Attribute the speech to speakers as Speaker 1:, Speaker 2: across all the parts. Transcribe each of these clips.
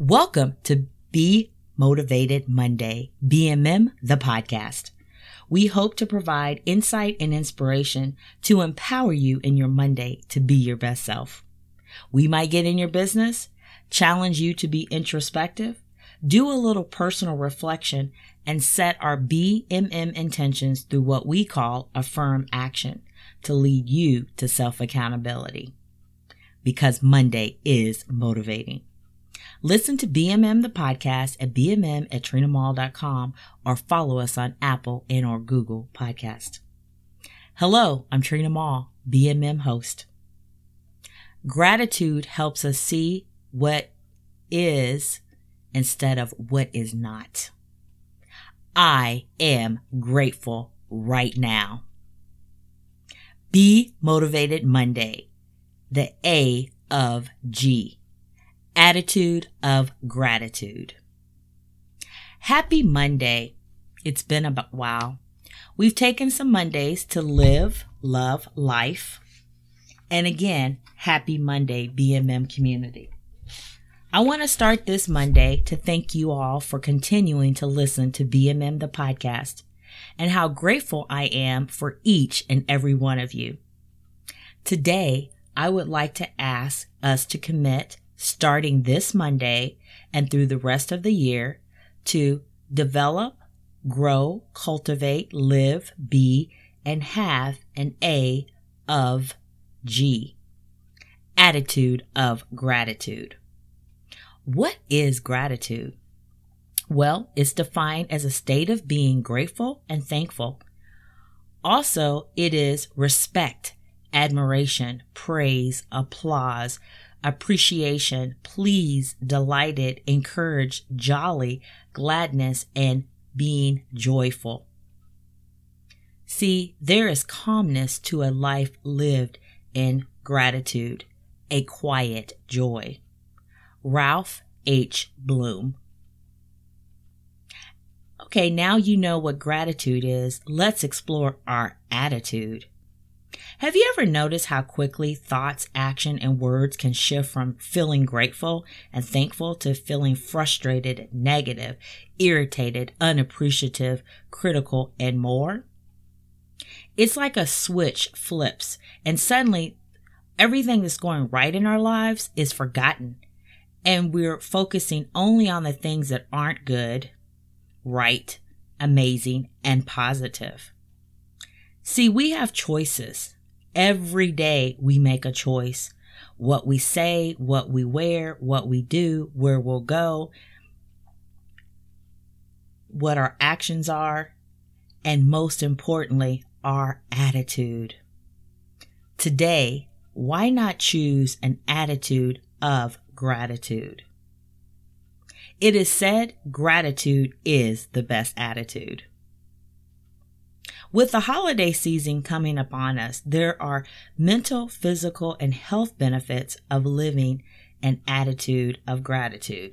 Speaker 1: Welcome to Be Motivated Monday, BMM, the podcast. We hope to provide insight and inspiration to empower you in your Monday to be your best self. We might get in your business, challenge you to be introspective, do a little personal reflection, and set our BMM intentions through what we call affirm action to lead you to self-accountability. Because Monday is motivating. Listen to BMM the podcast at bmm@trinamall.com or follow us on Apple and or Google Podcast. Hello, I'm Trina Mall, BMM host. Gratitude helps us see what is instead of what is not. I am grateful right now. Be Motivated Monday, the A of G. Attitude of gratitude. Happy Monday. It's been a while. We've taken some Mondays to live, love, life. And again, happy Monday, BMM community. I want to start this Monday to thank you all for continuing to listen to BMM the podcast and how grateful I am for each and every one of you. Today, I would like to ask us to commit starting this Monday and through the rest of the year to develop, grow, cultivate, live, be, and have an A of G. Attitude of gratitude. What is gratitude? Well, it's defined as a state of being grateful and thankful. Also, it is respect, admiration, praise, applause, appreciation, please, delighted, encouraged, jolly, gladness, and being joyful. See, there is calmness to a life lived in gratitude, a quiet joy. Ralph H. Bloom. Okay, now you know what gratitude is. Let's explore our attitude. Have you ever noticed how quickly thoughts, action, and words can shift from feeling grateful and thankful to feeling frustrated, negative, irritated, unappreciative, critical, and more? It's like a switch flips, and suddenly everything that's going right in our lives is forgotten, and we're focusing only on the things that aren't good, right, amazing, and positive. See, we have choices. Every day we make a choice. What we say, what we wear, what we do, where we'll go, what our actions are, and most importantly, our attitude. Today, why not choose an attitude of gratitude? It is said gratitude is the best attitude. With the holiday season coming upon us, there are mental, physical, and health benefits of living an attitude of gratitude.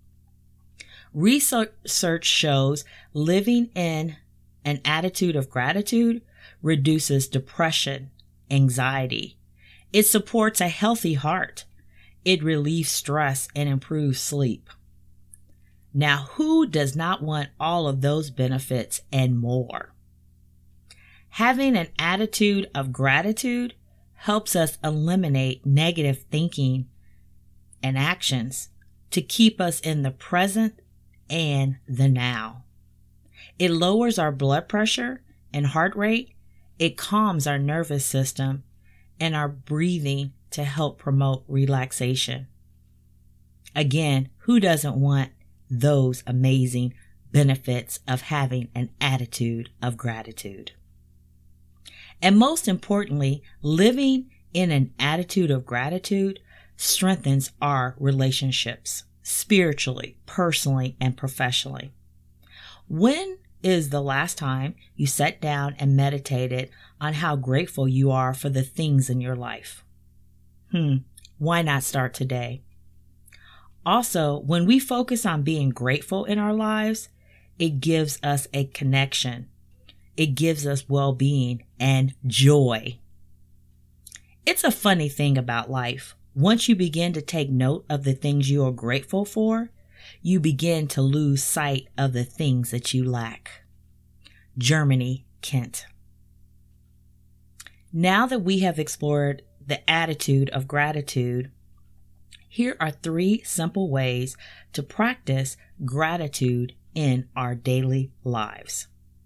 Speaker 1: Research shows living in an attitude of gratitude reduces depression, anxiety. It supports a healthy heart. It relieves stress and improves sleep. Now, who does not want all of those benefits and more? Having an attitude of gratitude helps us eliminate negative thinking and actions to keep us in the present and the now. It lowers our blood pressure and heart rate. It calms our nervous system and our breathing to help promote relaxation. Again, who doesn't want those amazing benefits of having an attitude of gratitude? And most importantly, living in an attitude of gratitude strengthens our relationships spiritually, personally, and professionally. When is the last time you sat down and meditated on how grateful you are for the things in your life? Why not start today? Also, when we focus on being grateful in our lives, it gives us a connection. It gives us well-being and joy. It's a funny thing about life. Once you begin to take note of the things you are grateful for, you begin to lose sight of the things that you lack. Germany, Kent. Now that we have explored the attitude of gratitude, here are 3 simple ways to practice gratitude in our daily lives.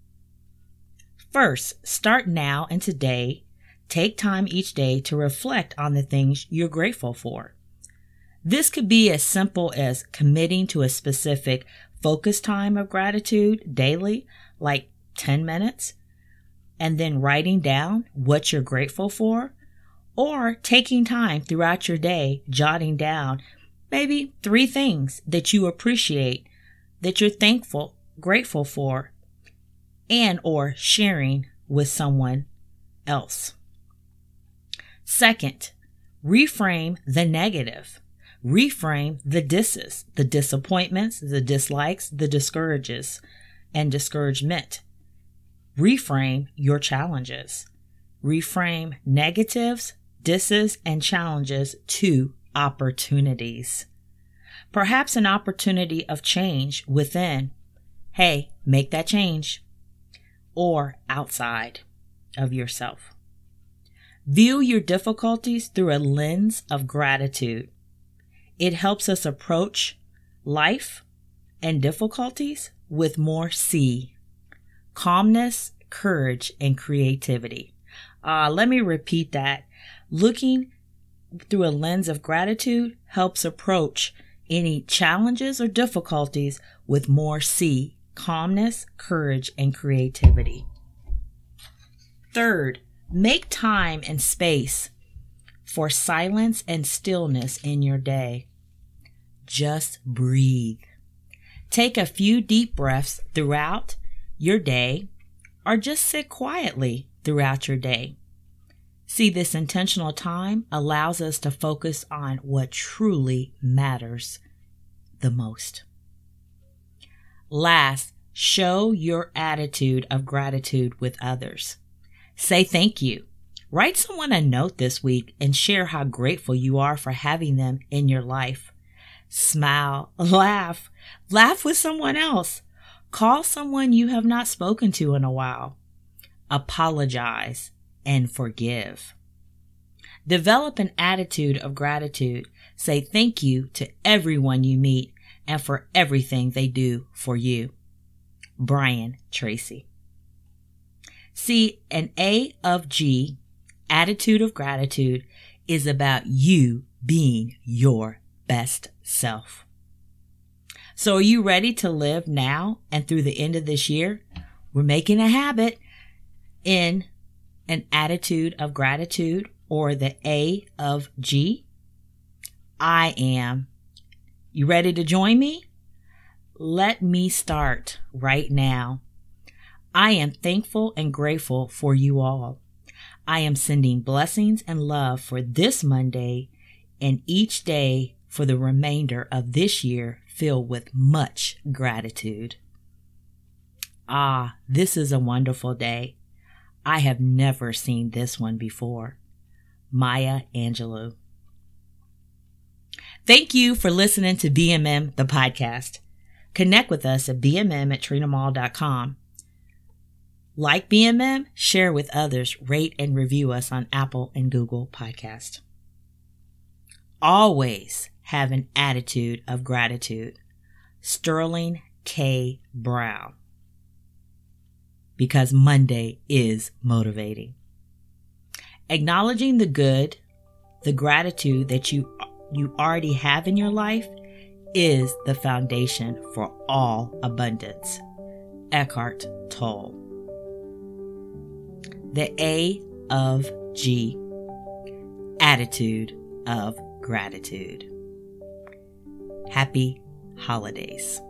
Speaker 1: First, start now and today. Take time each day to reflect on the things you're grateful for. This could be as simple as committing to a specific focus time of gratitude daily, like 10 minutes, and then writing down what you're grateful for, or taking time throughout your day, jotting down maybe 3 things that you appreciate, that you're grateful for, and or sharing with someone else. Second, reframe the negative. Reframe the disses, the disappointments, the dislikes, the discourages, and discouragement. Reframe your challenges. Reframe negatives, disses, and challenges to opportunities. Perhaps an opportunity of change within. Hey, make that change. Or outside of yourself. View your difficulties through a lens of gratitude. It helps us approach life and difficulties with more calmness, courage, and creativity. Let me repeat that. Looking through a lens of gratitude helps approach any challenges or difficulties with more calmness, courage, and creativity. Third, make time and space for silence and stillness in your day. Just breathe. Take a few deep breaths throughout your day, or just sit quietly throughout your day. See, this intentional time allows us to focus on what truly matters the most. Last, show your attitude of gratitude with others. Say thank you. Write someone a note this week and share how grateful you are for having them in your life. Smile, laugh with someone else. Call someone you have not spoken to in a while. Apologize and forgive. Develop an attitude of gratitude. Say thank you to everyone you meet and for everything they do for you. Brian Tracy. See, an A of G, attitude of gratitude, is about you being your best self. So are you ready to live now and through the end of this year? We're making a habit in an attitude of gratitude, or the A of G. I am. You ready to join me? Let me start right now. I am thankful and grateful for you all. I am sending blessings and love for this Monday and each day for the remainder of this year filled with much gratitude. This is a wonderful day. I have never seen this one before. Maya Angelou. Thank you for listening to BMM, the podcast. Connect with us at bmm@trinamall.com. Like BMM, share with others, rate and review us on Apple and Google Podcast. Always have an attitude of gratitude. Sterling K. Brown. Because Monday is motivating. Acknowledging the good, the gratitude that you already have in your life is the foundation for all abundance. Eckhart Tolle. The A of G, attitude of gratitude. Happy holidays.